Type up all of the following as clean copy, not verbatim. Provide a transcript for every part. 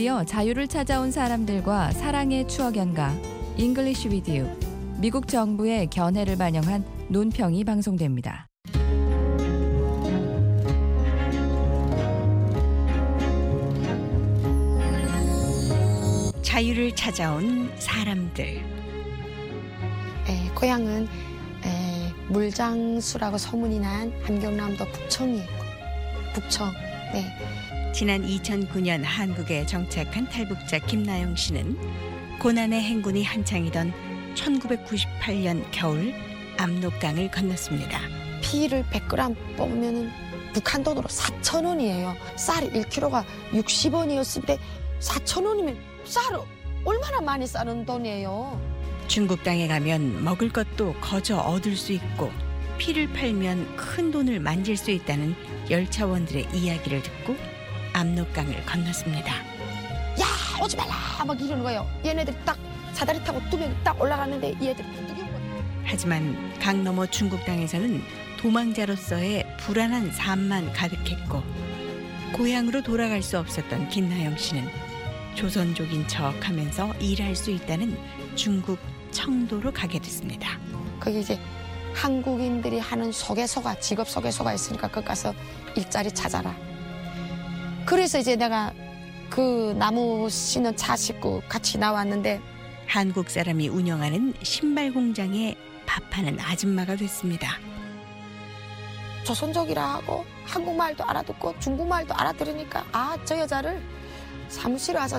드디어 자유를 찾아온 사람들과 사랑의 추억 연가 English with you. 미국 정부의 견해를 반영한 논평이 방송됩니다. 자유를 찾아온 사람들. 고향은 물장수라고 소문이 난 함경남도 북청이에요. 북청. 네. 지난 2009년 한국에 정착한 탈북자 김나영 씨는 고난의 행군이 한창이던 1998년 겨울 압록강을 건넜습니다. 피를 100g 뽑으면 북한 돈으로 4,000원이에요. 쌀이 1kg가 60원이었을 때 4,000원이면 쌀을 얼마나 많이 싸는 돈이에요. 중국 땅에 가면 먹을 것도 거저 얻을 수 있고 피를 팔면 큰 돈을 만질 수 있다는 열차원들의 이야기를 듣고 압록강을 건넜습니다. 야, 오지 말라 막 이러는 거예요. 얘네들이 딱 사다리 타고 두 명이 딱 올라가는데 이 애들이 뚝뚝. 하지만 강 너머 중국 땅에서는 도망자로서의 불안한 삶만 가득했고 고향으로 돌아갈 수 없었던 김나영 씨는 조선족인 척하면서 일할 수 있다는 중국 청도로 가게 됐습니다. 거기 이제 한국인들이 하는 소개소가 직업 소개소가 있으니까 거기 가서 일자리 찾아라. 그래서 이제 내가 그 나무 싣는 차 싣고 같이 나왔는데 한국 사람이 운영하는 신발 공장에 밥하는 아줌마가 됐습니다. 조선족이라 하고 한국말도 알아듣고 중국말도 알아들으니까 저 여자를 사무실에 와서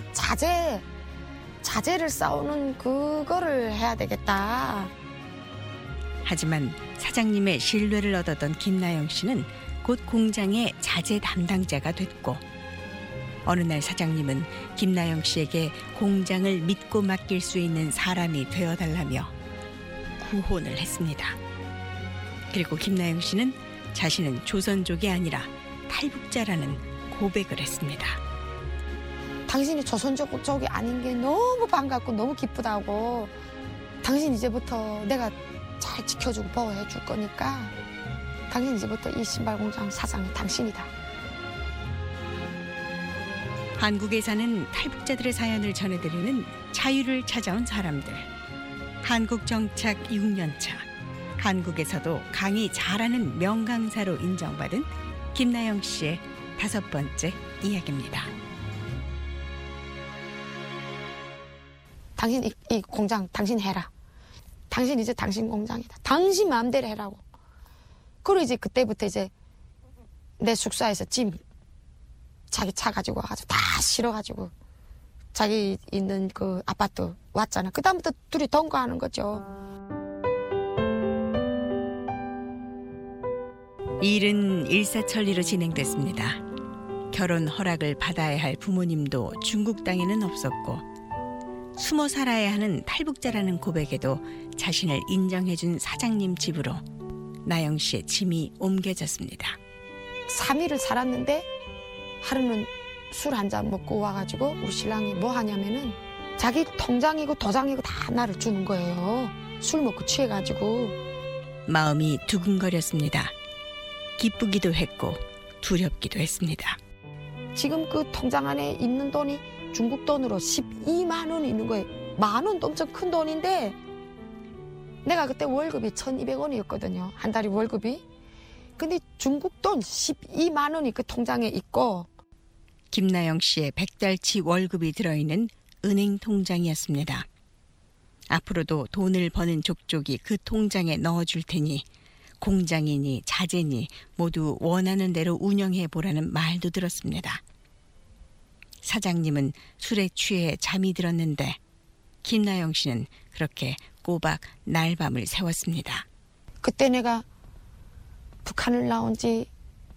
자재를 싸우는 그거를 해야 되겠다. 하지만 사장님의 신뢰를 얻었던 김나영 씨는 곧 공장의 자재 담당자가 됐고 어느 날 사장님은 김나영 씨에게 공장을 믿고 맡길 수 있는 사람이 되어달라며 구혼을 했습니다. 그리고 김나영 씨는 자신은 조선족이 아니라 탈북자라는 고백을 했습니다. 당신이 조선족이 아닌 게 너무 반갑고 너무 기쁘다고. 당신 이제부터 내가 잘 지켜주고 보호해 줄 거니까 당신 이제부터 이 신발 공장 사장이 당신이다. 한국에 사는 탈북자들의 사연을 전해드리는 자유를 찾아온 사람들. 한국 정착 6년차. 한국에서도 강이 잘하는 명강사로 인정받은 김나영 씨의 5번째 이야기입니다. 당신 이 공장 당신 해라. 당신 이제 당신 공장이다. 당신 마음대로 해라고. 그리고 이제 그때부터 이제 내 숙소에서 짐 자기 차 가지고 와가지고 다 실어가지고 자기 있는 그 아파트 왔잖아. 그 다음부터 둘이 동거하는 거죠. 일은 일사천리로 진행됐습니다. 결혼 허락을 받아야 할 부모님도 중국 땅에는 없었고 숨어 살아야 하는 탈북자라는 고백에도 자신을 인정해준 사장님 집으로 나영 씨의 짐이 옮겨졌습니다. 3일을 살았는데 하루는 술 한 잔 먹고 와가지고 우리 신랑이 뭐 하냐면은 자기 통장이고 도장이고 다 나를 주는 거예요. 술 먹고 취해가지고. 마음이 두근거렸습니다. 기쁘기도 했고 두렵기도 했습니다. 지금 그 통장 안에 있는 돈이 중국 돈으로 12만 원이 있는 거예요. 10,000원도 엄청 큰 돈인데 내가 그때 월급이 1,200원이었거든요. 한 달이 월급이. 근데 중국 돈 12만 원이 그 통장에 있고 김나영 씨의 100달치 월급이 들어있는 은행 통장이었습니다. 앞으로도 돈을 버는 족족이 그 통장에 넣어줄 테니 공장이니 자재니 모두 원하는 대로 운영해보라는 말도 들었습니다. 사장님은 술에 취해 잠이 들었는데 김나영 씨는 그렇게 꼬박 날밤을 새웠습니다. 그때 내가 북한을 나온 지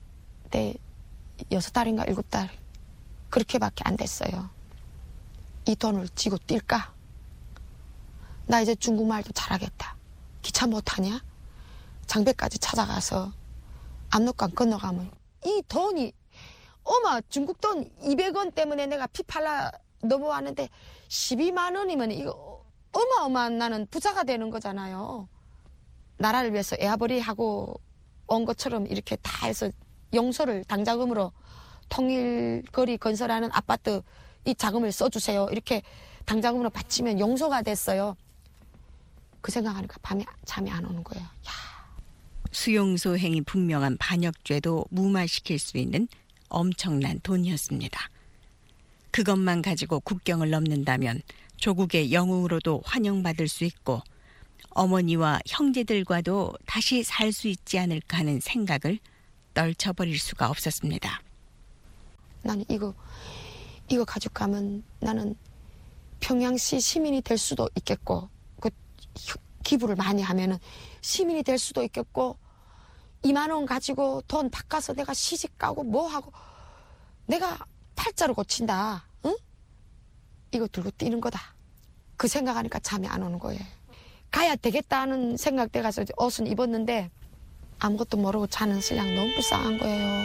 6달인가 7달 그렇게밖에 안 됐어요. 이 돈을 쥐고 뛸까? 나 이제 중국말도 잘하겠다. 기차 못 타냐? 장배까지 찾아가서 압록강 건너가면 이 돈이 중국 돈 200원 때문에 내가 피 팔라 넘어왔는데 12만 원이면 이거 어마어마한 나는 부자가 되는 거잖아요. 나라를 위해서 애아버리하고 온 것처럼 이렇게 다 해서 용서를 당자금으로 통일거리 건설하는 아파트 이 자금을 써주세요. 이렇게 당자금으로 바치면 용서가 됐어요. 그 생각하니까 밤에 잠이 안 오는 거예요. 야. 수용소 행위 분명한 반역죄도 무마시킬 수 있는 엄청난 돈이었습니다. 그것만 가지고 국경을 넘는다면 조국의 영웅으로도 환영받을 수 있고 어머니와 형제들과도 다시 살 수 있지 않을까 하는 생각을 떨쳐버릴 수가 없었습니다. 나는 이거 가지고 가면 나는 평양시 시민이 될 수도 있겠고, 그 기부를 많이 하면은 시민이 될 수도 있겠고, 2만 원 가지고 돈 바꿔서 내가 시집 가고 뭐 하고 내가 팔자로 고친다. 응? 이거 들고 뛰는 거다. 그 생각하니까 잠이 안 오는 거예요. 가야 되겠다는 생각 때 가서 옷은 입었는데 아무것도 모르고 자는 신랑 너무 불쌍한 거예요.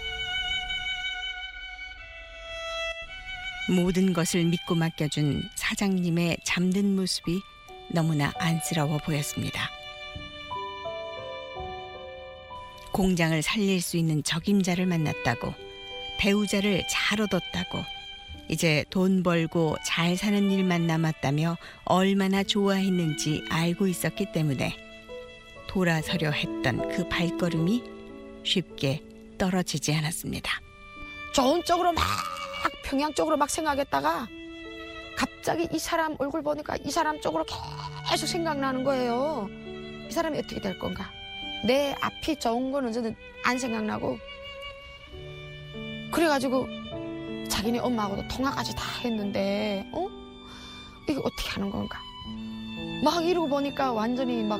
모든 것을 믿고 맡겨준 사장님의 잠든 모습이 너무나 안쓰러워 보였습니다. 공장을 살릴 수 있는 적임자를 만났다고, 배우자를 잘 얻었다고, 이제 돈 벌고 잘 사는 일만 남았다며 얼마나 좋아했는지 알고 있었기 때문에 돌아서려 했던 그 발걸음이 쉽게 떨어지지 않았습니다. 좋은 쪽으로 막 평양 쪽으로 막 생각했다가 갑자기 이 사람 얼굴 보니까 이 사람 쪽으로 계속 생각나는 거예요. 이 사람이 어떻게 될 건가? 내 앞이 좋은 거는 저는 안 생각나고, 그래가지고 자기네 엄마하고도 통화까지 다 했는데 이거 어떻게 하는 건가? 막 이러고 보니까 완전히 막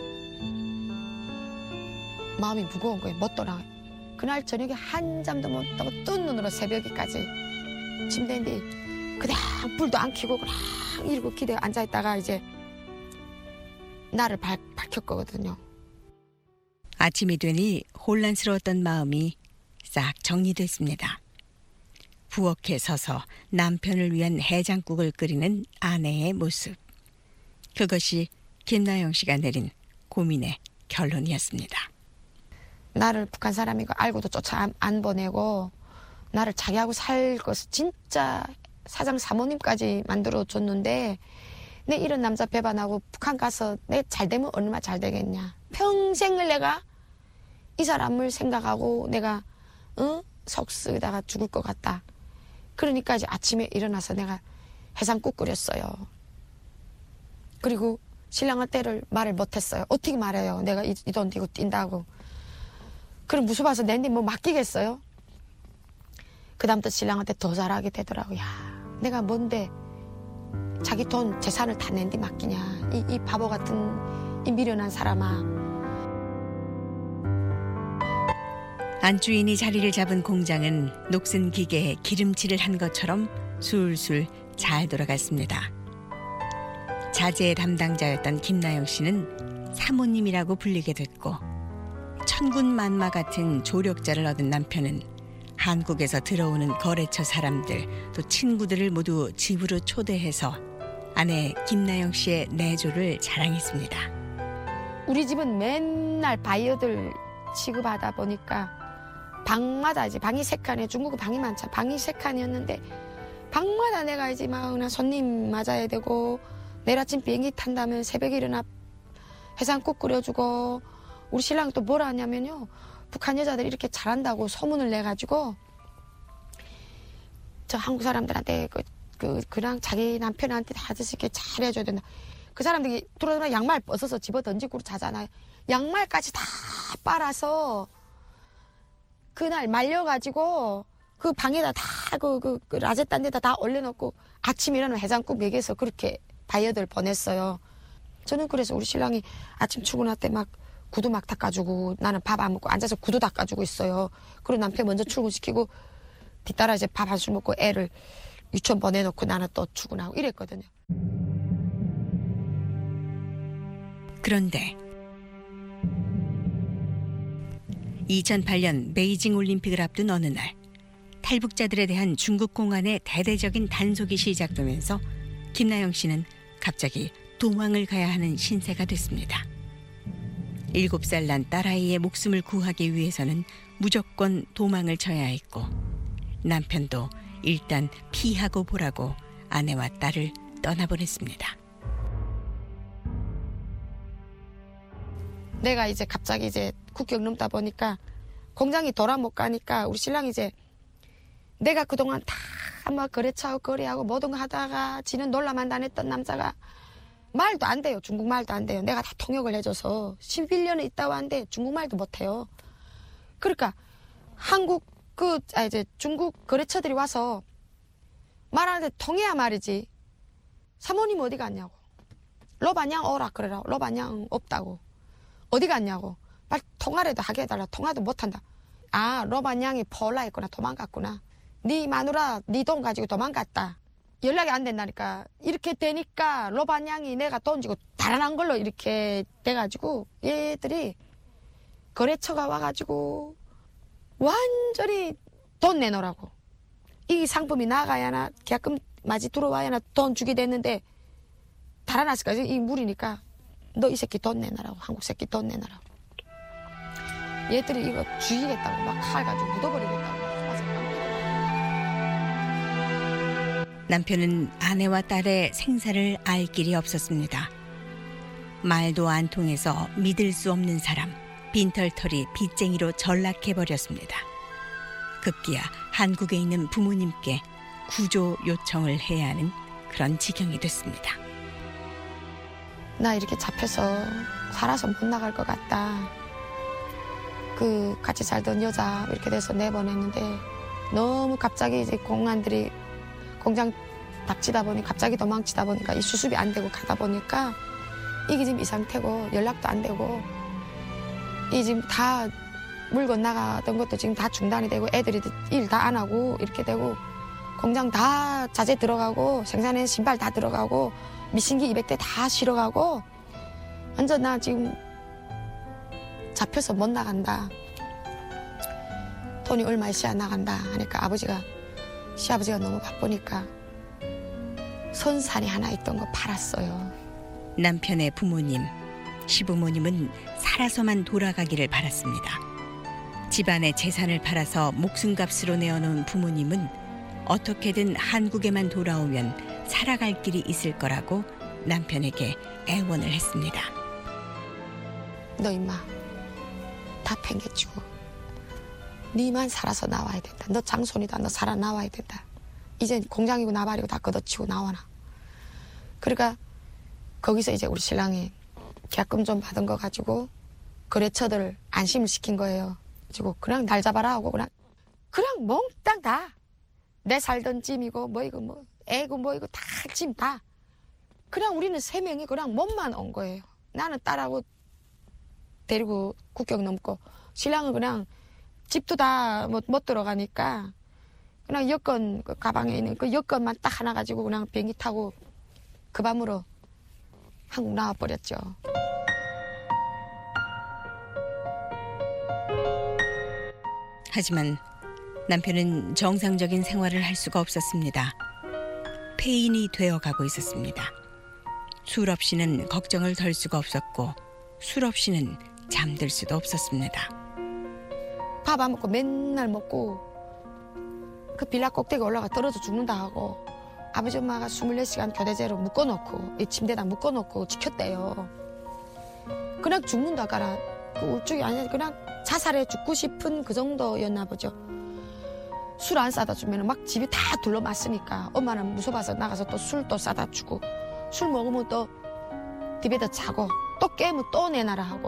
마음이 무거운 거예요. 못 돌아가요. 그날 저녁에 한잠도 못 자고 뜬 눈으로 새벽에까지 침대인데 그냥 불도 안 켜고 그냥 이러고 기대에 앉아있다가 이제 나를 밝혔거든요. 아침이 되니 혼란스러웠던 마음이 싹 정리됐습니다. 부엌에 서서 남편을 위한 해장국을 끓이는 아내의 모습. 그것이 김나영 씨가 내린 고민의 결론이었습니다. 나를 북한 사람인 거 알고도 쫓아 안 보내고 나를 자기하고 살 것을 진짜 사장 사모님까지 만들어줬는데 내 이런 남자 배반하고 북한 가서 내 잘 되면 얼마나 잘 되겠냐. 평생을 내가 이 사람을 생각하고 내가 속 쓰다가 죽을 것 같다. 그러니까 이제 아침에 일어나서 내가 해장국 끓였어요. 그리고 신랑한테를 말을 못했어요. 어떻게 말해요? 내가 이 돈 들고 뛴다고. 그럼 무서워서 내한테 뭐 맡기겠어요? 그 다음부터 신랑한테 더 잘하게 되더라고요. 야, 내가 뭔데 자기 돈 재산을 다 낸 뒤 맡기냐. 이 바보 같은 이 미련한 사람아. 안주인이 자리를 잡은 공장은 녹슨 기계에 기름칠을 한 것처럼 술술 잘 돌아갔습니다. 자재의 담당자였던 김나영 씨는 사모님이라고 불리게 됐고, 천군만마 같은 조력자를 얻은 남편은 한국에서 들어오는 거래처 사람들 또 친구들을 모두 집으로 초대해서 아내 김나영 씨의 내조를 자랑했습니다. 우리 집은 맨날 바이어들 취급하다 보니까 방마다 이제 방이 3칸에 중국은 방이 많잖아. 방이 3칸이었는데 방마다 내가 이제 막 그냥 손님 맞아야 되고, 내일 아침 비행기 탄다면 새벽에 일어나 해장국 끓여주고, 우리 신랑이 또 뭐라 하냐면요, 북한 여자들이 이렇게 잘한다고 소문을 내가지고 저 한국 사람들한테 그냥 자기 남편한테 다 아저씨 이렇게 잘해줘야 된다. 그 사람들이 들어오면 양말 벗어서 집어 던지고 자잖아요. 양말까지 다 빨아서 그날 말려가지고 그 방에다 다 그 라제딴 데다 다 올려놓고 아침 일어나면 해장국 먹여서 그렇게 바이어들 보냈어요. 저는 그래서 우리 신랑이 아침 출근할 때 막 구두 막 닦아주고, 나는 밥 안 먹고 앉아서 구두 닦아주고 있어요. 그리고 남편 먼저 출근시키고 뒤따라 이제 밥 한 술 먹고 애를 유치원 보내놓고 나는 또 출근하고 이랬거든요. 그런데 2008년 베이징 올림픽을 앞둔 어느 날, 탈북자들에 대한 중국 공안의 대대적인 단속이 시작되면서 김나영 씨는 갑자기 도망을 가야 하는 신세가 됐습니다. 7살 난 딸아이의 목숨을 구하기 위해서는 무조건 도망을 쳐야 했고, 남편도 일단 피하고 보라고 아내와 딸을 떠나보냈습니다. 내가 이제 갑자기 이제 국경 넘다 보니까 공장이 돌아 못 가니까 우리 신랑이 이제 내가 그동안 다 막 거래처하고 거래하고 모든 거 하다가 지는 놀라만 다녔던 남자가 말도 안 돼요. 중국말도 안 돼요. 내가 다 통역을 해줘서 11년을 있다 왔는데 중국말도 못해요. 그러니까 이제 중국 거래처들이 와서 말하는데 통해야 말이지. 사모님 어디 갔냐고. 로바냥 오라 그래라. 로바냥 없다고. 어디 갔냐고. 빨리 통화라도 하게 해달라. 통화도 못한다. 아, 로바냥이 폴라 했구나. 도망갔구나. 네 마누라 네 돈 가지고 도망갔다. 연락이 안 된다니까. 이렇게 되니까 로바냥이 내가 돈 주고 달아난 걸로 이렇게 돼가지고 얘들이 거래처가 와가지고 완전히 돈 내놓으라고. 이 상품이 나가야나 계약금 마지 들어와야나 돈 주게 됐는데 달아났을까. 이 물이니까 너 이 새끼 돈 내놔라고. 한국 새끼 돈 내놔라고. 얘들이 이거 죽이겠다고 막 칼 가지고 묻어버리겠다고. 남편은 아내와 딸의 생사를 알 길이 없었습니다. 말도 안 통해서 믿을 수 없는 사람, 빈털터리 빚쟁이로 전락해버렸습니다. 급기야 한국에 있는 부모님께 구조 요청을 해야 하는 그런 지경이 됐습니다. 나 이렇게 잡혀서 살아서 못 나갈 것 같다. 그 같이 살던 여자 이렇게 돼서 내보냈는데 너무 갑자기 이제 공안들이 공장 닥치다 보니 갑자기 도망치다 보니까 이 수습이 안 되고 가다 보니까 이게 지금 이 상태고 연락도 안 되고 이 지금 다 물건 나가던 것도 지금 다 중단이 되고 애들이 일 다 안 하고 이렇게 되고 공장 다 자재 들어가고 생산에 신발 다 들어가고 미신기 200대 다 실어가고 완전 나 지금 잡혀서 못 나간다. 돈이 얼마 있어야 나간다 하니까 시아버지가 너무 바쁘니까 손산이 하나 있던 거 팔았어요. 남편의 부모님, 시부모님은 살아서만 돌아가기를 바랐습니다. 집안의 재산을 팔아서 목숨값으로 내어놓은 부모님은 어떻게든 한국에만 돌아오면 살아갈 길이 있을 거라고 남편에게 애원을 했습니다. 너 임마 다 팽개치고 니만 살아서 나와야 된다. 너 장손이다. 너 살아 나와야 된다. 이제 공장이고 나발이고 다 걷어치고 나와라. 그러니까 거기서 이제 우리 신랑이 계약금 좀 받은 거 가지고 거래처들 안심을 시킨 거예요. 그리고 그냥 날 잡아라 하고 그냥 몽땅 다 내 살던 짐이고 뭐 이거 뭐 애고 뭐 이거 다 짐 다 그냥 우리는 3명이 그냥 몸만 온 거예요. 나는 딸하고 데리고 국경 넘고 신랑은 그냥 집도 다 못 들어가니까 그냥 여권 그 가방에 있는 그 여권만 딱 하나 가지고 그냥 비행기 타고 그 밤으로 한국 나와버렸죠. 하지만 남편은 정상적인 생활을 할 수가 없었습니다. 폐인이 되어가고 있었습니다. 술 없이는 걱정을 덜 수가 없었고 술 없이는 잠들 수도 없었습니다. 밥 안 먹고 맨날 먹고 그 빌라 꼭대기 올라가 떨어져 죽는다 하고 아버지 엄마가 24시간 교대제로 묶어놓고 이 침대에다 묶어놓고 지켰대요. 그냥 죽는다 가라. 그 우쭐이 아니라 그냥 자살해 죽고 싶은 그 정도였나 보죠. 술 안 싸다 주면 막 집이 다 둘러맞으니까 엄마는 무서워서 나가서 또 술 또 싸다 주고 술 먹으면 또 집에다 자고 또 깨면 또 내놔라 하고.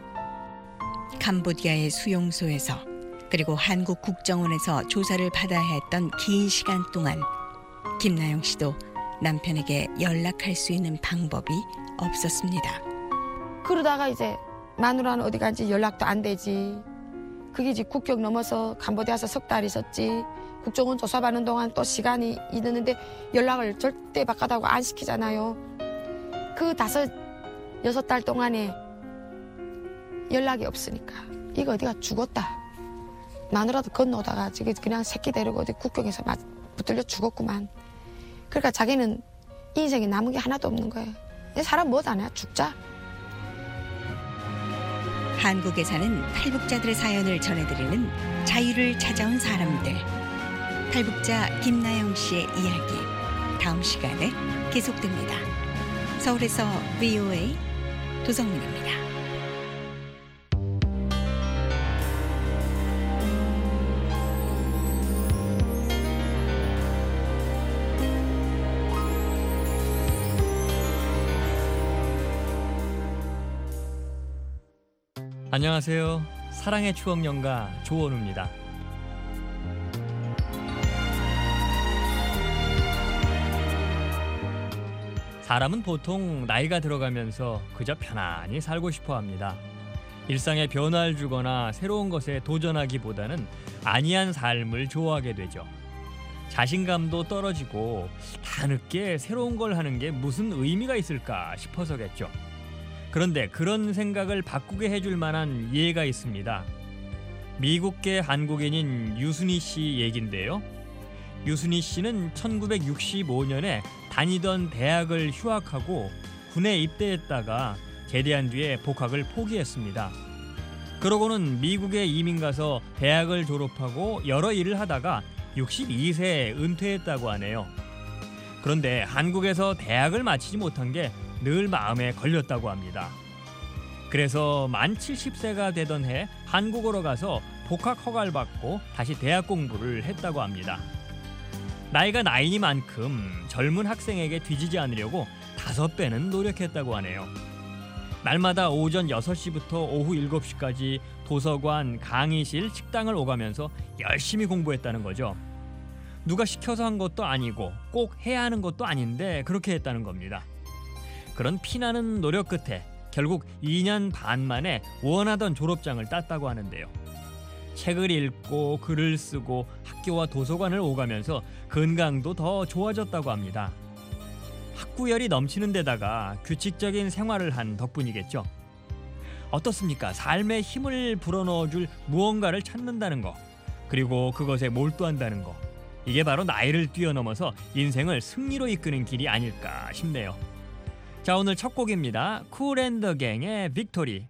캄보디아의 수용소에서 그리고 한국 국정원에서 조사를 받아야 했던 긴 시간 동안 김나영 씨도 남편에게 연락할 수 있는 방법이 없었습니다. 그러다가 이제 마누라는 어디 간지 연락도 안 되지. 그게 이제 국경 넘어서 캄보디아에서 석 달 있었지. 국정원 조사받는 동안 또 시간이 있는데 연락을 절대 바깥하고 안 시키잖아요. 그 5, 6달 동안에 연락이 없으니까 이거 어디가 죽었다. 마누라도 건너다가 그냥 새끼 데리고 어디 국경에서 붙들려 죽었구만. 그러니까 자기는 인생에 남은 게 하나도 없는 거예요. 사람 뭐 하냐 죽자. 한국에 사는 탈북자들의 사연을 전해드리는 자유를 찾아온 사람들. 탈북자 김나영 씨의 이야기 다음 시간에 계속됩니다. 서울에서 VOA 도성민입니다. 안녕하세요. 사랑의 추억 연가 조원우입니다. 사람은 보통 나이가 들어가면서 그저 편안히 살고 싶어 합니다. 일상에 변화를 주거나 새로운 것에 도전하기보다는 안이한 삶을 좋아하게 되죠. 자신감도 떨어지고 다늦게 새로운 걸 하는 게 무슨 의미가 있을까 싶어서겠죠. 그런데 그런 생각을 바꾸게 해줄 만한 예가 있습니다. 미국계 한국인인 유순희 씨 얘긴데요. 유순희 씨는 1965년에 다니던 대학을 휴학하고 군에 입대했다가 제대한 뒤에 복학을 포기했습니다. 그러고는 미국에 이민 가서 대학을 졸업하고 여러 일을 하다가 62세에 은퇴했다고 하네요. 그런데 한국에서 대학을 마치지 못한 게 늘 마음에 걸렸다고 합니다. 그래서 만 70세가 되던 해 한국으로 가서 복학 허가를 받고 다시 대학 공부를 했다고 합니다. 나이가 나이니만큼 젊은 학생에게 뒤지지 않으려고 5배는 노력했다고 하네요. 날마다 오전 6시부터 오후 7시까지 도서관, 강의실, 식당을 오가면서 열심히 공부했다는 거죠. 누가 시켜서 한 것도 아니고 꼭 해야 하는 것도 아닌데 그렇게 했다는 겁니다. 그런 피나는 노력 끝에 결국 2년 반 만에 원하던 졸업장을 땄다고 하는데요. 책을 읽고 글을 쓰고 학교와 도서관을 오가면서 건강도 더 좋아졌다고 합니다. 학구열이 넘치는 데다가 규칙적인 생활을 한 덕분이겠죠. 어떻습니까? 삶에 힘을 불어넣어줄 무언가를 찾는다는 거, 그리고 그것에 몰두한다는 거, 이게 바로 나이를 뛰어넘어서 인생을 승리로 이끄는 길이 아닐까 싶네요. 자, 오늘 첫 곡입니다. 쿨 앤 더 갱의 빅토리.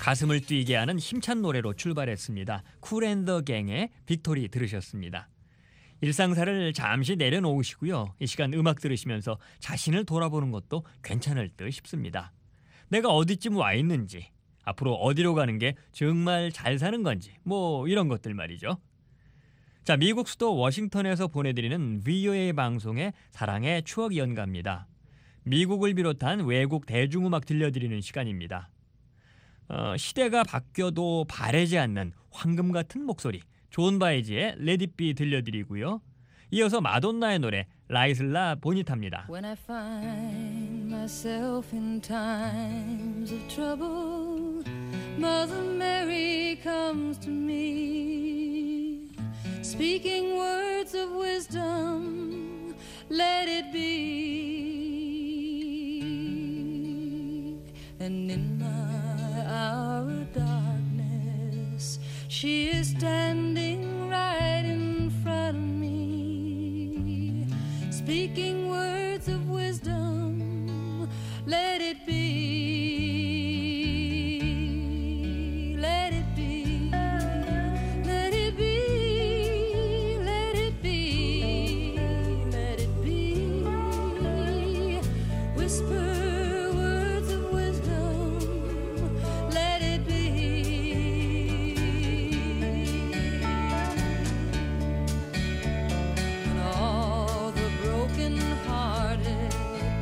가슴을 뛰게 하는 힘찬 노래로 출발했습니다. 쿨앤더 갱의 빅토리 들으셨습니다. 일상사를 잠시 내려놓으시고요. 이 시간 음악 들으시면서 자신을 돌아보는 것도 괜찮을 듯 싶습니다. 내가 어디쯤 와 있는지, 앞으로 어디로 가는 게 정말 잘 사는 건지, 뭐 이런 것들 말이죠. 자, 미국 수도 워싱턴에서 보내드리는 VOA 방송의 사랑의 추억 연가입니다. 미국을 비롯한 외국 대중음악 들려드리는 시간입니다. 시대가 바뀌어도 바래지 않는 황금 같은 목소리, 존 바이지의 Let It Be 들려드리고요. 이어서 마돈나의 노래 라이슬라 보니타입니다. When I find myself in times of trouble, Mother Mary comes to me, speaking words of wisdom, let it be. And in my hour of darkness, she is standing right in front of me, speaking words of wisdom, let it be, let it be, let it be, let it be, let it be, whisper words of wisdom, let it be. When all the broken-hearted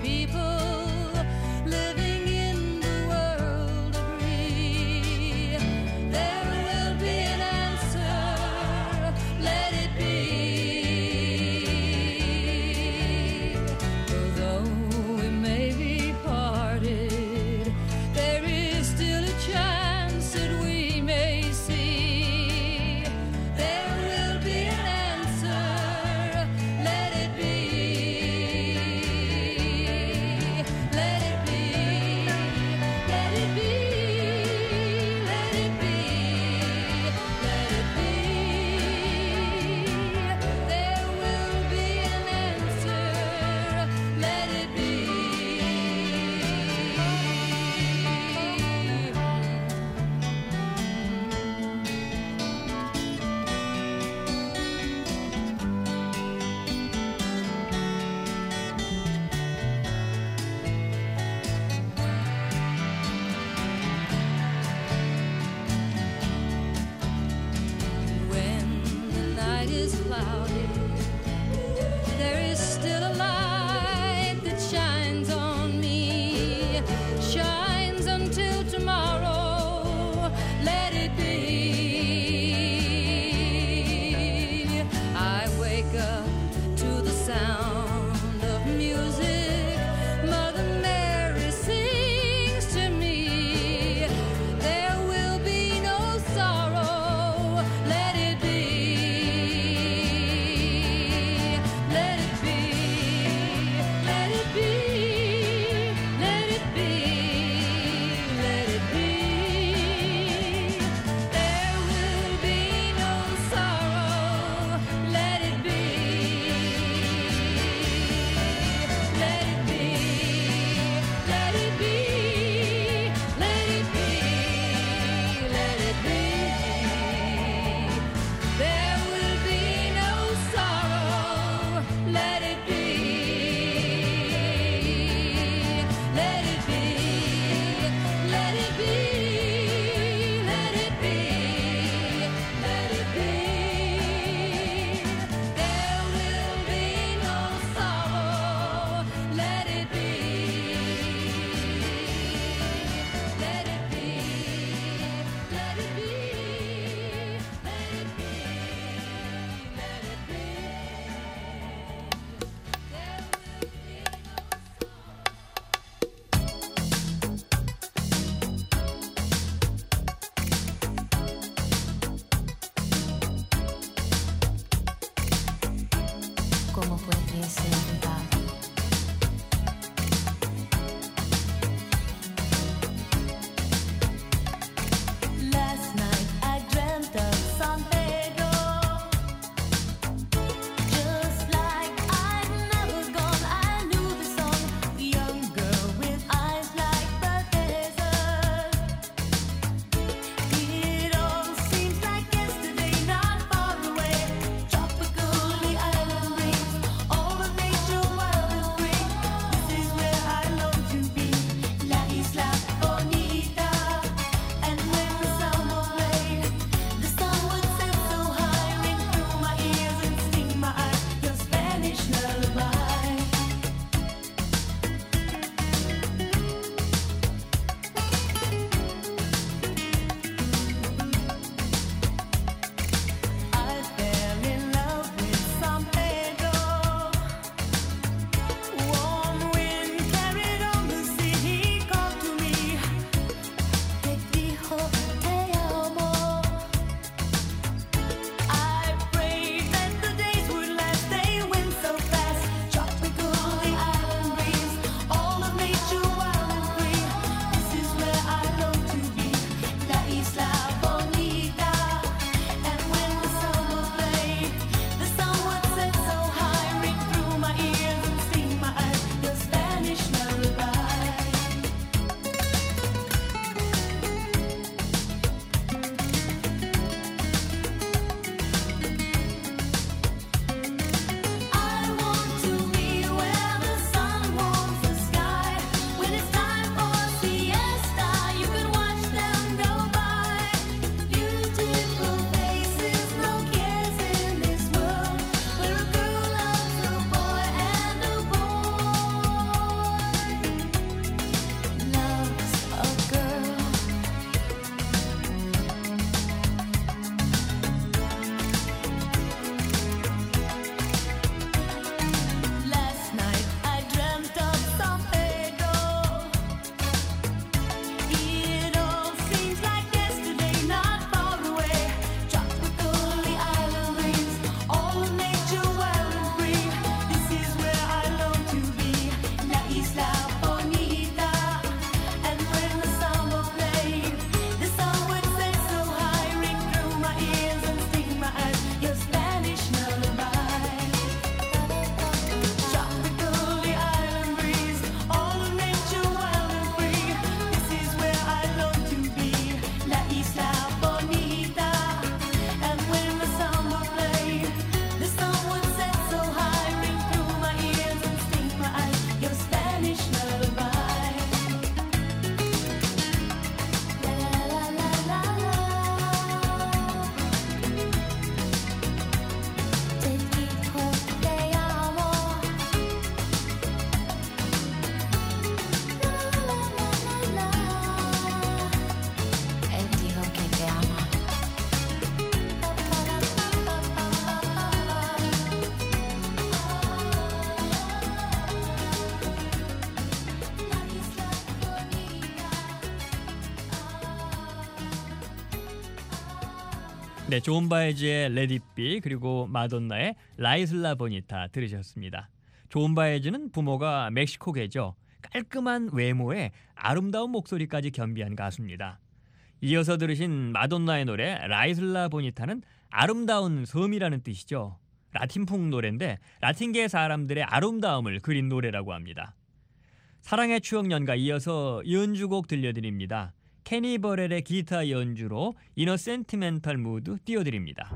네, 존 바에즈의 Let It Be 그리고 마돈나의 라이슬라 보니타 들으셨습니다. 존 바에즈는 부모가 멕시코계죠. 깔끔한 외모에 아름다운 목소리까지 겸비한 가수입니다. 이어서 들으신 마돈나의 노래 라이슬라 보니타는 아름다운 섬이라는 뜻이죠. 라틴풍 노래인데 라틴계 사람들의 아름다움을 그린 노래라고 합니다. 사랑의 추억 연가 이어서 연주곡 들려드립니다. 케니 버렐의 기타 연주로 이너 센티멘탈 무드 띄워드립니다.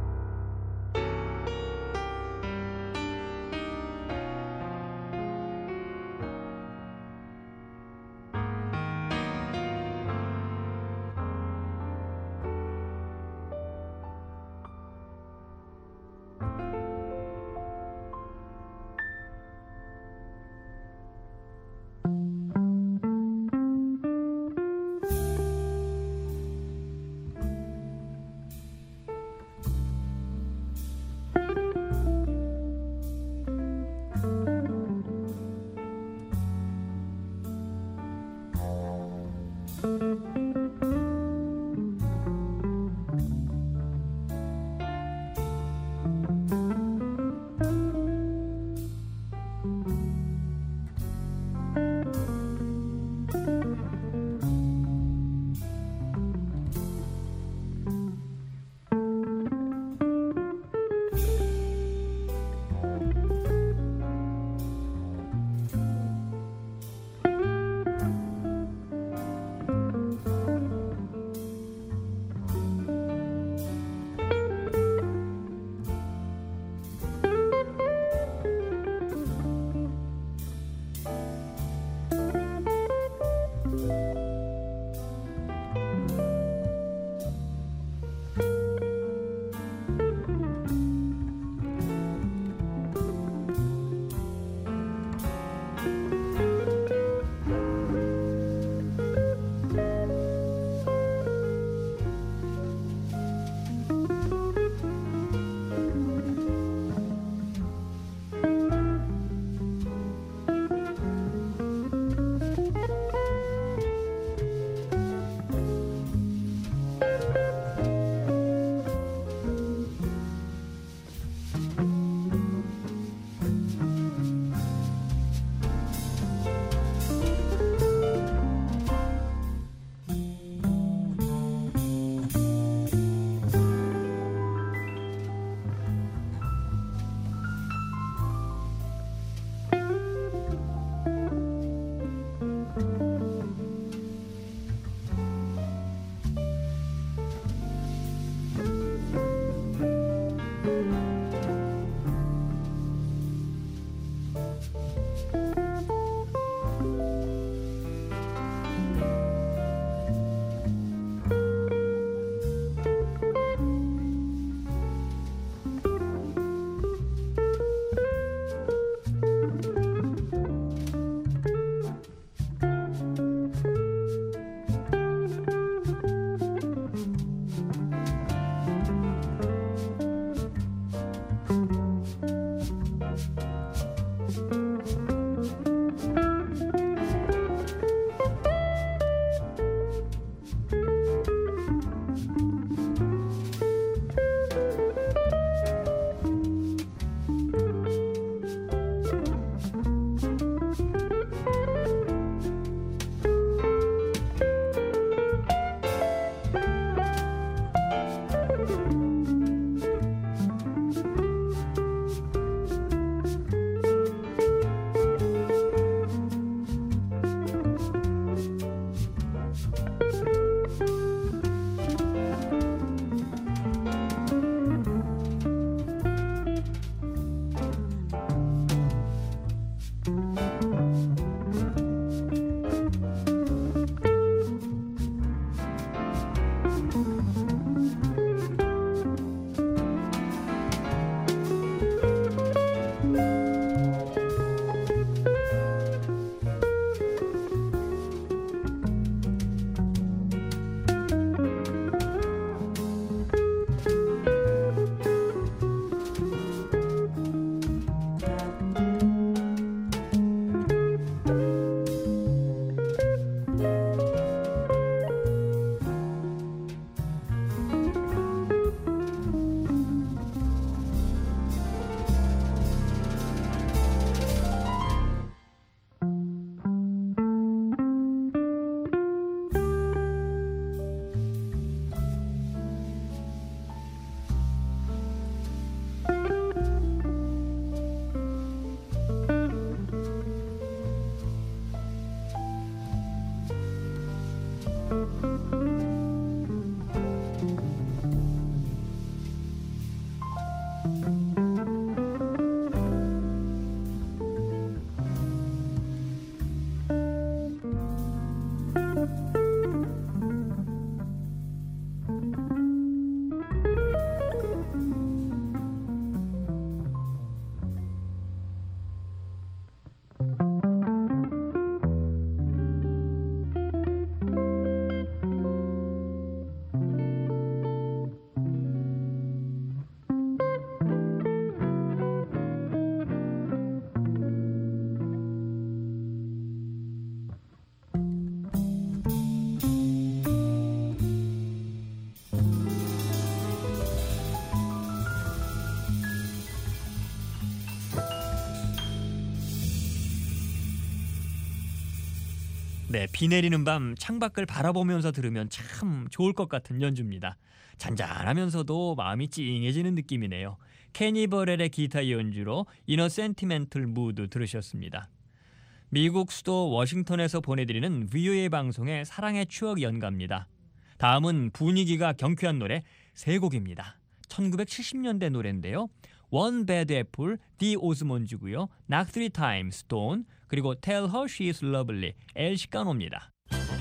네, 비 내리는 밤 창밖을 바라보면서 들으면 참 좋을 것 같은 연주입니다. 잔잔하면서도 마음이 찡해지는 느낌이네요. 케니 버렐의 기타 연주로 이너 센티멘털 무드 들으셨습니다. 미국 수도 워싱턴에서 보내드리는 VOA 방송의 사랑의 추억 연가입니다. 다음은 분위기가 경쾌한 노래 세 곡입니다. 1970년대 노래인데요. One Bad Apple, 디 오스몬즈고요. Knock Three Times, Stone, 그리고 Tell Her She's Lovely, 엘 시카노입니다.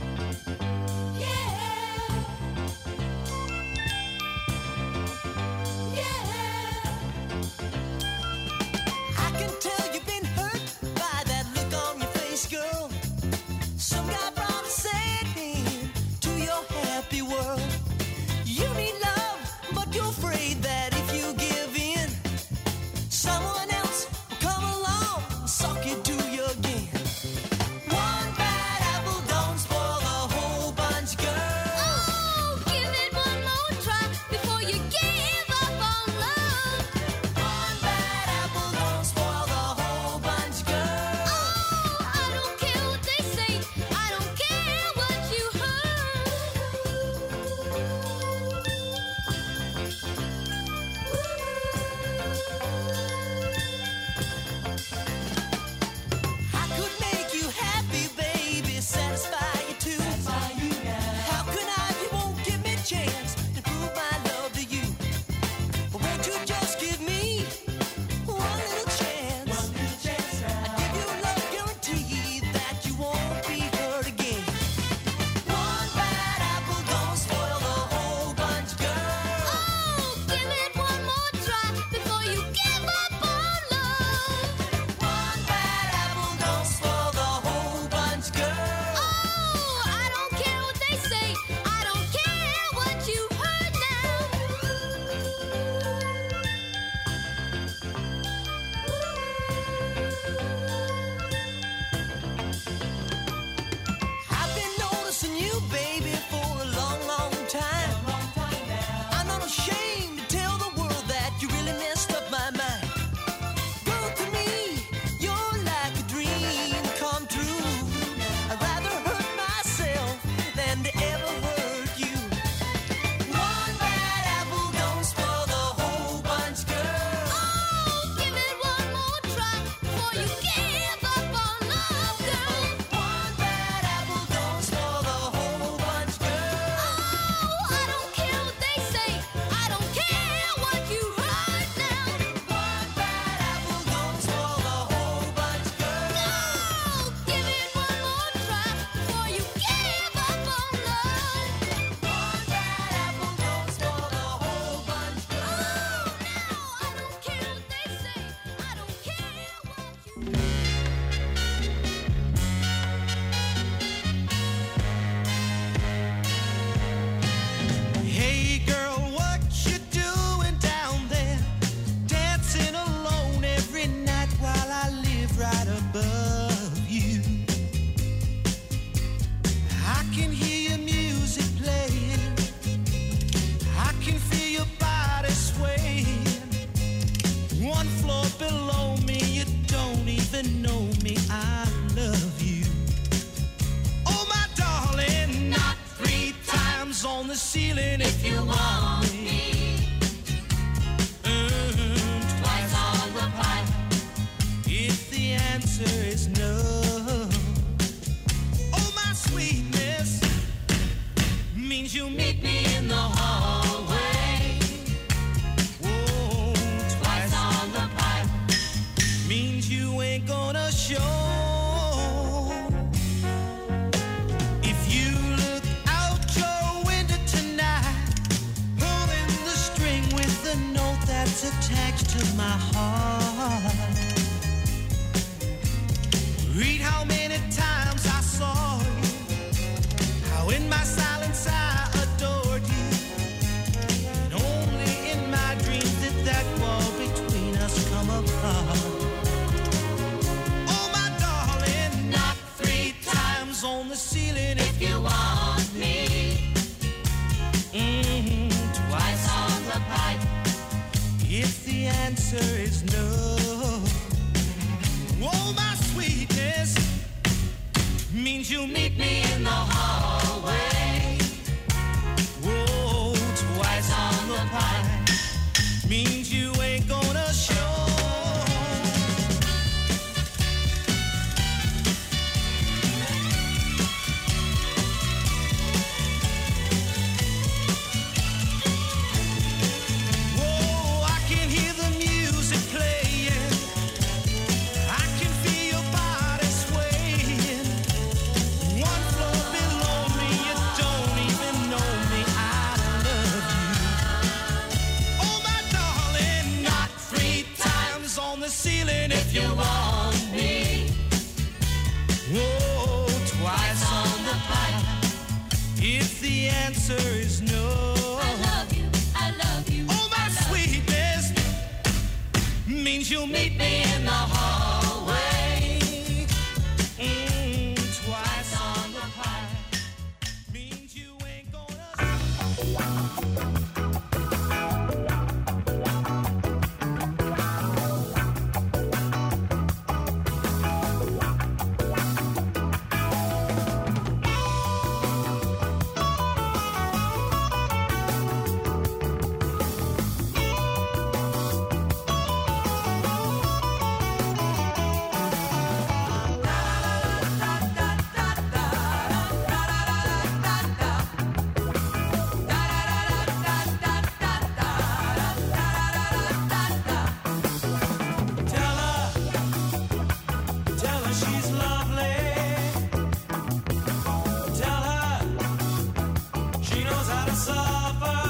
ceiling if you want me. Twice on the pipe. If the answer is no. Oh, my sweetness means you'll meet me in the hallway. Oh, twice on the pipe means you ain't gonna show. Attached to my heart, answer is no. I love you, I love you. Oh, my sweetness means you'll meet me in the hallway. Twice on the pie means you ain't gonna. Tell her she's lovely. Tell her she knows how to suffer.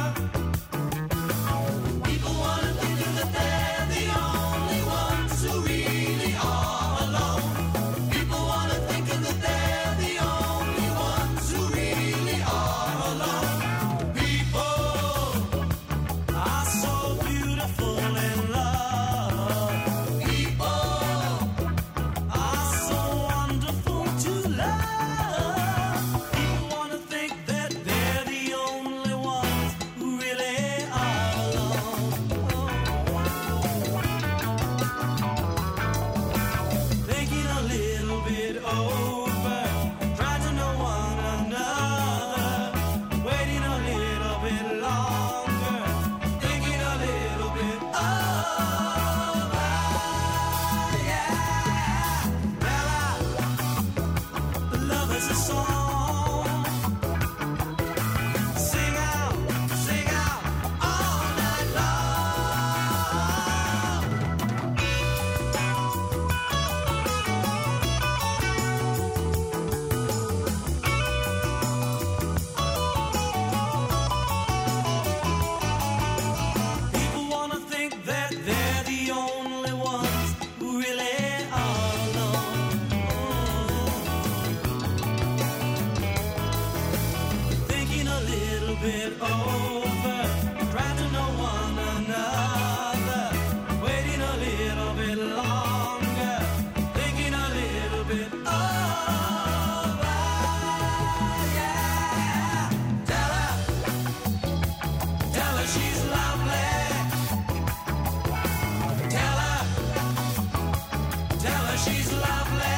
People wanna think that they're the only ones who really are alone. People wanna think that they're the only ones who really are alone. People are so beautiful in love. People are so wonderful to love. People wanna think that they're the only ones who really are alone. Thinking a little bit over, trying to know one another, waiting a little bit longer, thinking a little bit over. Yeah, Bella, love is a song. Sing out all night long. People wanna think that they're the only ones who really are alone. Thinking a little bit over, trying to know one another, waiting a little bit longer, thinking a little bit over. Yeah, tell her she's lovely. Tell her she's lovely.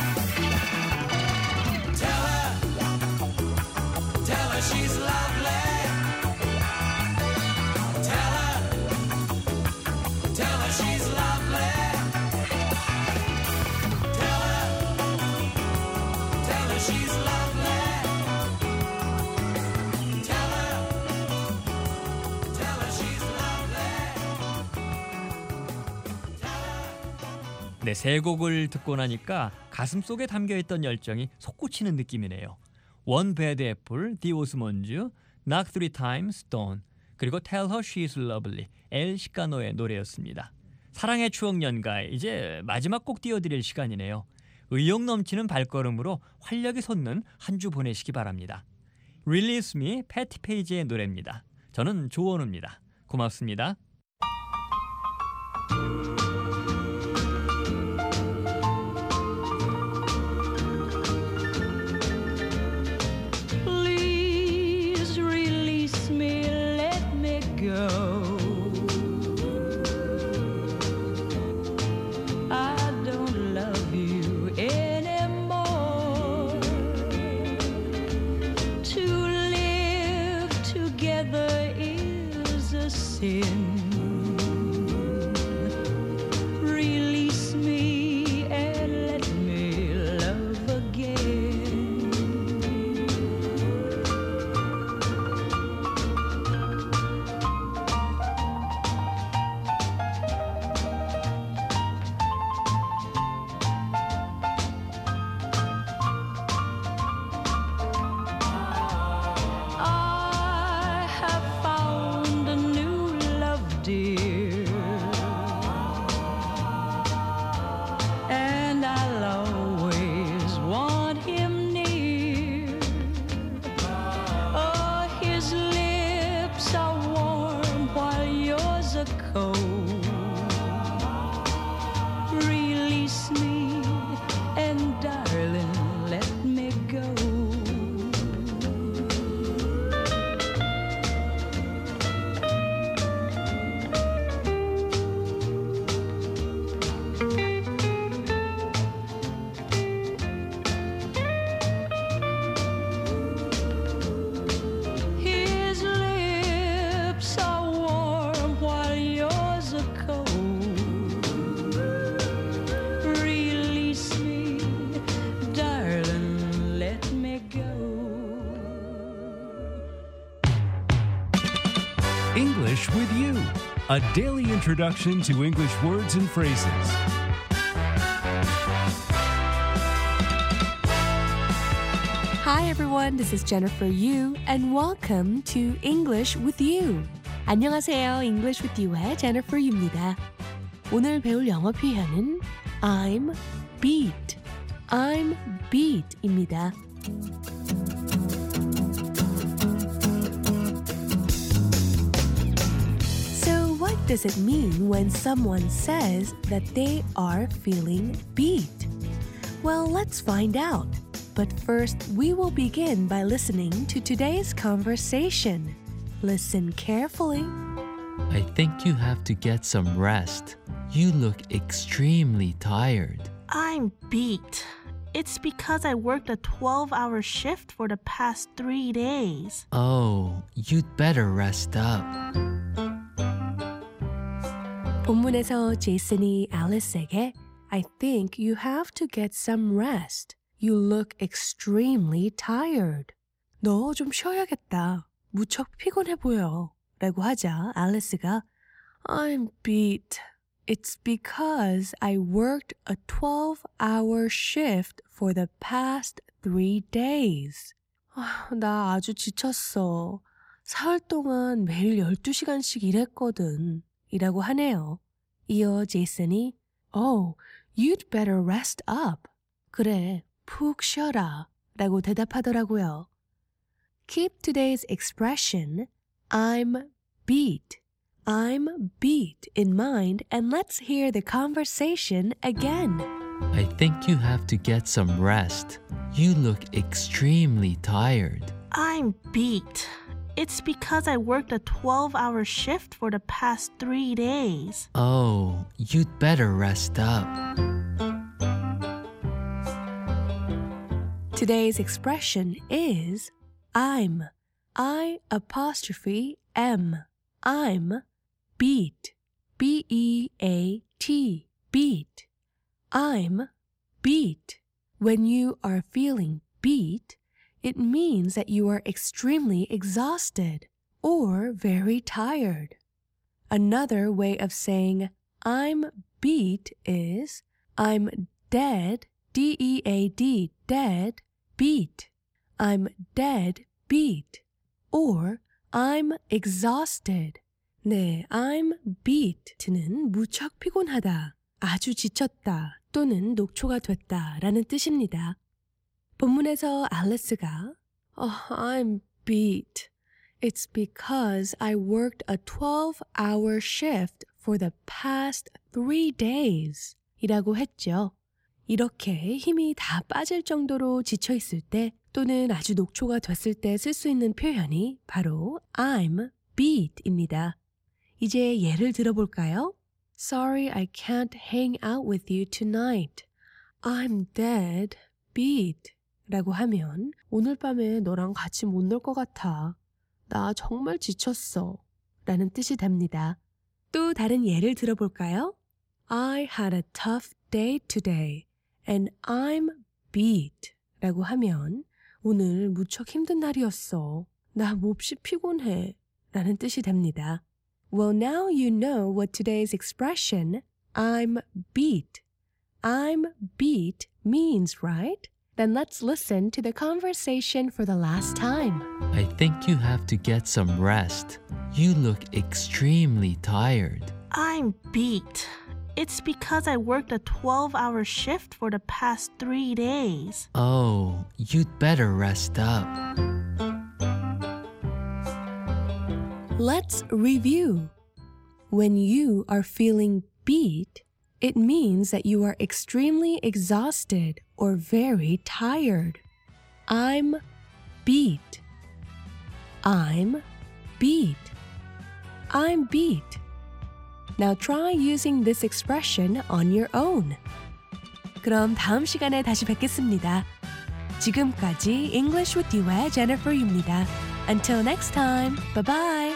Tell her she's lovely. Tell her she's lovely. Tell her she's lovely. Tell her she's lovely. 네, 세 곡을 듣고 나니까 가슴 속에 담겨있던 열정이 솟구치는 느낌이네요. One Bad Apple, 디 오스몬즈, Knock Three Times, Stone, 그리고 Tell Her She's Lovely, 엘 시카노의 노래였습니다. 사랑의 추억 연가에 이제 마지막 곡 띄워드릴 시간이네요. 의욕 넘치는 발걸음으로 활력이 솟는 한 주 보내시기 바랍니다. Release Me, 패티 페이지의 노래입니다. 저는 조원우입니다. 고맙습니다. Please release me, let me go. I don't love you anymore. To live together is a sin. English with You, a daily introduction to English words and phrases. Hi everyone, this is Jennifer Yu and welcome to English with You. 안녕하세요, English with You의 Jennifer Yu입니다. 오늘 배울 영어 표현은 I'm beat, I'm beat입니다. So what does it mean when someone says that they are feeling beat? Well, let's find out. But first, we will begin by listening to today's conversation. Listen carefully. I think you have to get some rest. You look extremely tired. I'm beat. It's because I worked a 12-hour shift for the past 3 days. Oh, you'd better rest up. 본문에서 제이슨이 앨리스에게 I think you have to get some rest. You look extremely tired. 너 좀 쉬어야겠다. 무척 피곤해 보여. 라고 하자 앨리스가 I'm beat. It's because I worked a 12-hour shift for the past 3 days. 나 아주 지쳤어. 사흘 동안 매일 12시간씩 일했거든. 이라고 하네요. 이어 제이슨이 Oh, you'd better rest up. 그래, 푹 쉬어라. 라고 대답하더라고요. Keep today's expression, I'm beat in mind and let's hear the conversation again. I think you have to get some rest. You look extremely tired. I'm beat. It's because I worked a 12-hour shift for the past 3 days. Oh, you'd better rest up. Today's expression is I'm. I''M. I'm beat. B-E-A-T. Beat. I'm beat. When you are feeling beat, it means that you are extremely exhausted or very tired. Another way of saying I'm beat is I'm dead, D-E-A-D, dead, beat. I'm dead, beat. Or I'm exhausted. 네, I'm beat는 무척 피곤하다, 아주 지쳤다 또는 녹초가 됐다 라는 뜻입니다. 본문에서 앨리스가 I'm beat. It's because I worked a 12-hour shift for the past 3 days 이라고 했죠. 이렇게 힘이 다 빠질 정도로 지쳐있을 때 또는 아주 녹초가 됐을 때 쓸 수 있는 표현이 바로 I'm beat입니다. 이제 예를 들어볼까요? Sorry, I can't hang out with you tonight. I'm dead beat. 라고 하면 오늘 밤에 너랑 같이 못 놀 것 같아. 나 정말 지쳤어. 라는 뜻이 됩니다. 또 다른 예를 들어볼까요? I had a tough day today and I'm beat. 라고 하면 오늘 무척 힘든 날이었어. 나 몹시 피곤해. 라는 뜻이 됩니다. Well, now you know what today's expression I'm beat means, right? Then let's listen to the conversation for the last time. I think you have to get some rest. You look extremely tired. I'm beat. It's because I worked a 12-hour shift for the past 3 days. Oh, you'd better rest up. Let's review. When you are feeling beat, it means that you are extremely exhausted or very tired. I'm beat. I'm beat. I'm beat. Now try using this expression on your own. 그럼 다음 시간에 다시 뵙겠습니다. 지금까지 English with You의 Jennifer Yu입니다. Until next time, bye-bye.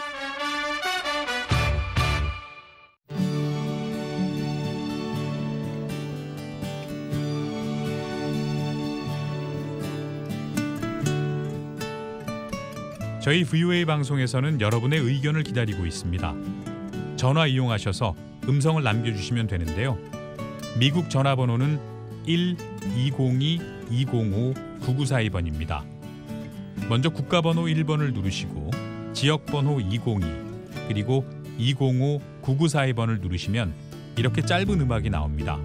저희 VOA 방송에서는 여러분의 의견을 기다리고 있습니다. 전화 이용하셔서 음성을 남겨주시면 되는데요. 미국 전화번호는 1-202-205-9942번입니다. 먼저 국가번호 1번을 누르시고 지역번호 202 그리고 205-9942번을 누르시면 이렇게 짧은 음악이 나옵니다.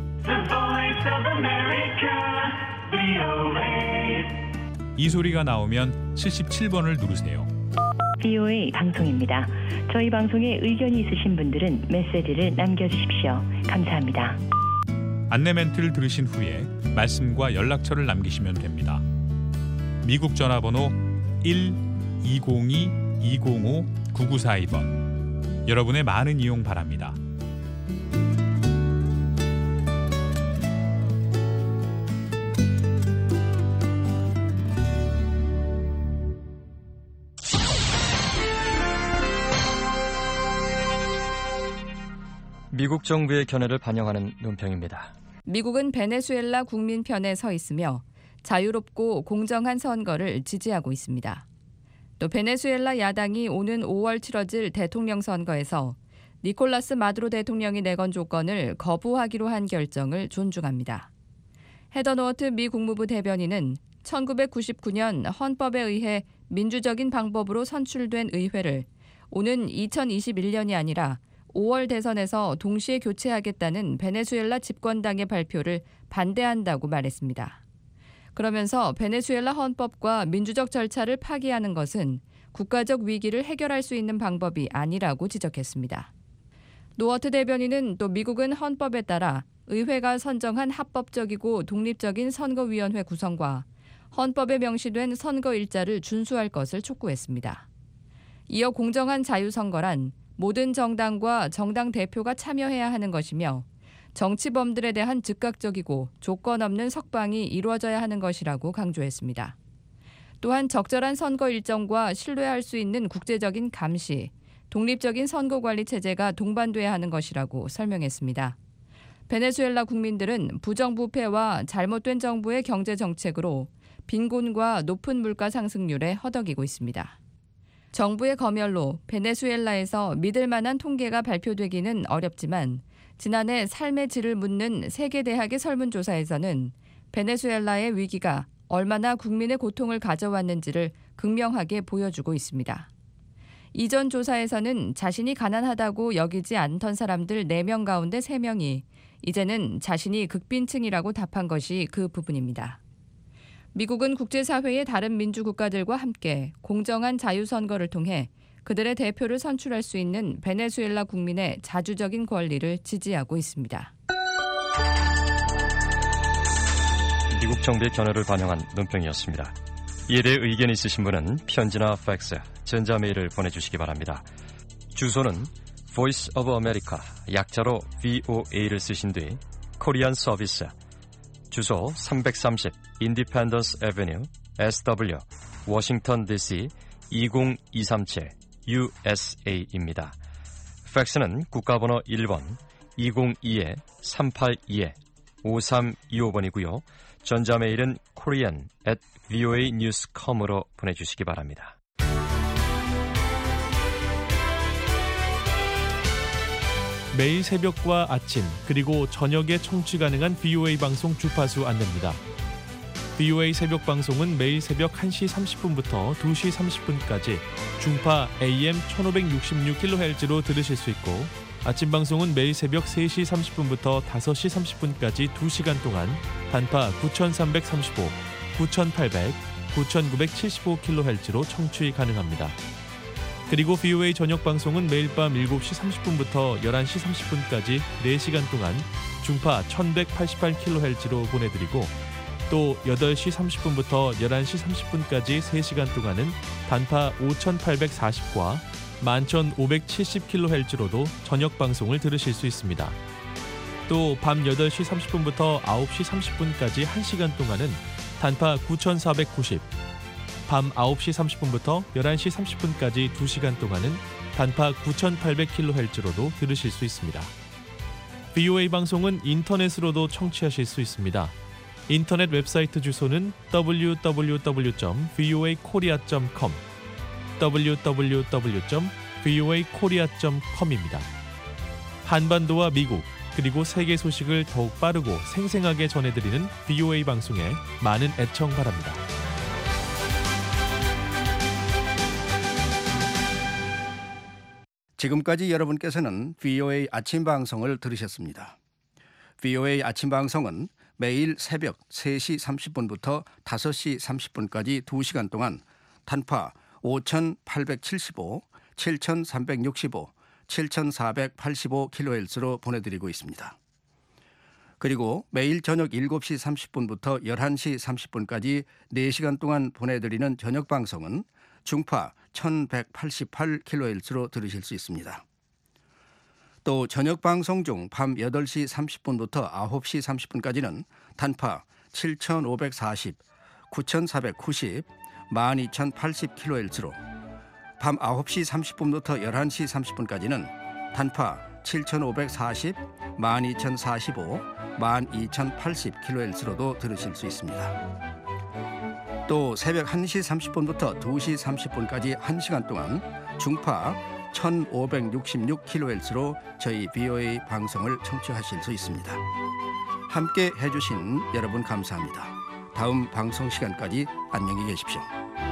이 소리가 나오면 77번을 누르세요. VOA 방송입니다. 저희 방송에 의견이 있으신 분들은 메시지를 남겨주십시오. 감사합니다. 안내 멘트를 들으신 후에 말씀과 연락처를 남기시면 됩니다. 미국 전화번호 1-202-205-9942번. 여러분의 많은 이용 바랍니다. 미국 정부의 견해를 반영하는 논평입니다. 미국은 베네수엘라 국민 편에 서 있으며 자유롭고 공정한 선거를 지지하고 있습니다. 또 베네수엘라 야당이 오는 5월 치러질 대통령 선거에서 니콜라스 마두로 대통령이 내건 조건을 거부하기로 한 결정을 존중합니다. 헤더 노어트 미 국무부 대변인은 1999년 헌법에 의해 민주적인 방법으로 선출된 의회를 오는 2021년이 아니라 5월 대선에서 동시에 교체하겠다는 베네수엘라 집권당의 발표를 반대한다고 말했습니다. 그러면서 베네수엘라 헌법과 민주적 절차를 파기하는 것은 국가적 위기를 해결할 수 있는 방법이 아니라고 지적했습니다. 노어트 대변인은 또 미국은 헌법에 따라 의회가 선정한 합법적이고 독립적인 선거위원회 구성과 헌법에 명시된 선거 일자를 준수할 것을 촉구했습니다. 이어 공정한 자유선거란 모든 정당과 정당 대표가 참여해야 하는 것이며 정치범들에 대한 즉각적이고 조건 없는 석방이 이루어져야 하는 것이라고 강조했습니다. 또한 적절한 선거 일정과 신뢰할 수 있는 국제적인 감시, 독립적인 선거관리 체제가 동반돼야 하는 것이라고 설명했습니다. 베네수엘라 국민들은 부정부패와 잘못된 정부의 경제 정책으로 빈곤과 높은 물가 상승률에 허덕이고 있습니다. 정부의 검열로 베네수엘라에서 믿을 만한 통계가 발표되기는 어렵지만 지난해 삶의 질을 묻는 세계 대학의 설문조사에서는 베네수엘라의 위기가 얼마나 국민의 고통을 가져왔는지를 극명하게 보여주고 있습니다. 이전 조사에서는 자신이 가난하다고 여기지 않던 사람들 4명 가운데 3명이 이제는 자신이 극빈층이라고 답한 것이 그 부분입니다. 미국은 국제사회의 다른 민주국가들과 함께 공정한 자유선거를 통해 그들의 대표를 선출할 수 있는 베네수엘라 국민의 자주적인 권리를 지지하고 있습니다. 미국 정부의 견해를 반영한 논평이었습니다. 이에 대해 의견 있으신 분은 편지나 팩스, 전자메일을 보내주시기 바랍니다. 주소는 Voice of America, 약자로 VOA를 쓰신 뒤 코리안 서비스, 주소 330 Independence Avenue, SW, 워싱턴 DC 20237 USA입니다. 팩스는 국가번호 1번 202-382-5325번이고요. 전자메일은 korean@voanews.com으로 보내주시기 바랍니다. 매일 새벽과 아침 그리고 저녁에 청취 가능한 VOA 방송 주파수 안내입니다. VOA 새벽 방송은 매일 새벽 1시 30분부터 2시 30분까지 중파 AM 1566kHz로 들으실 수 있고 아침 방송은 매일 새벽 3시 30분부터 5시 30분까지 2시간 동안 단파 9335, 9800, 9975kHz로 청취 가능합니다. 그리고 VOA 저녁 방송은 매일 밤 7시 30분부터 11시 30분까지 4시간 동안 중파 1188kHz로 보내드리고 또 8시 30분부터 11시 30분까지 3시간 동안은 단파 5840과 11570kHz로도 저녁 방송을 들으실 수 있습니다. 또 밤 8시 30분부터 9시 30분까지 1시간 동안은 단파 9490, 밤 9시 30분부터 11시 30분까지 2시간 동안은 단파 9800kHz로도 들으실 수 있습니다. VOA 방송은 인터넷으로도 청취하실 수 있습니다. 인터넷 웹사이트 주소는 www.voakorea.com www.voakorea.com입니다. 한반도와 미국 그리고 세계 소식을 더욱 빠르고 생생하게 전해드리는 VOA 방송에 많은 애청 바랍니다. 지금까지 여러분께서는 VOA 아침 방송을 들으셨습니다. VOA 아침 방송은 매일 새벽 3시 30분부터 5시 30분까지 2시간 동안 단파 5,875, 7,365, 7,485kHz로 보내드리고 있습니다. 그리고 매일 저녁 7시 30분부터 11시 30분까지 4시간 동안 보내드리는 저녁 방송은 중파 1188kHz로 들으실 수 있습니다. 또 저녁 방송 중 밤 8시 30분부터 9시 30분까지는 단파 7540, 9490, 12080kHz로 밤 9시 30분부터 11시 30분까지는 단파 7540, 12045, 12080kHz로도 들으실 수 있습니다. 또 새벽 1시 30분부터 2시 30분까지 1시간 동안 중파 1566kHz로 저희 VOA 방송을 청취하실 수 있습니다. 함께 해주신 여러분 감사합니다. 다음 방송 시간까지 안녕히 계십시오.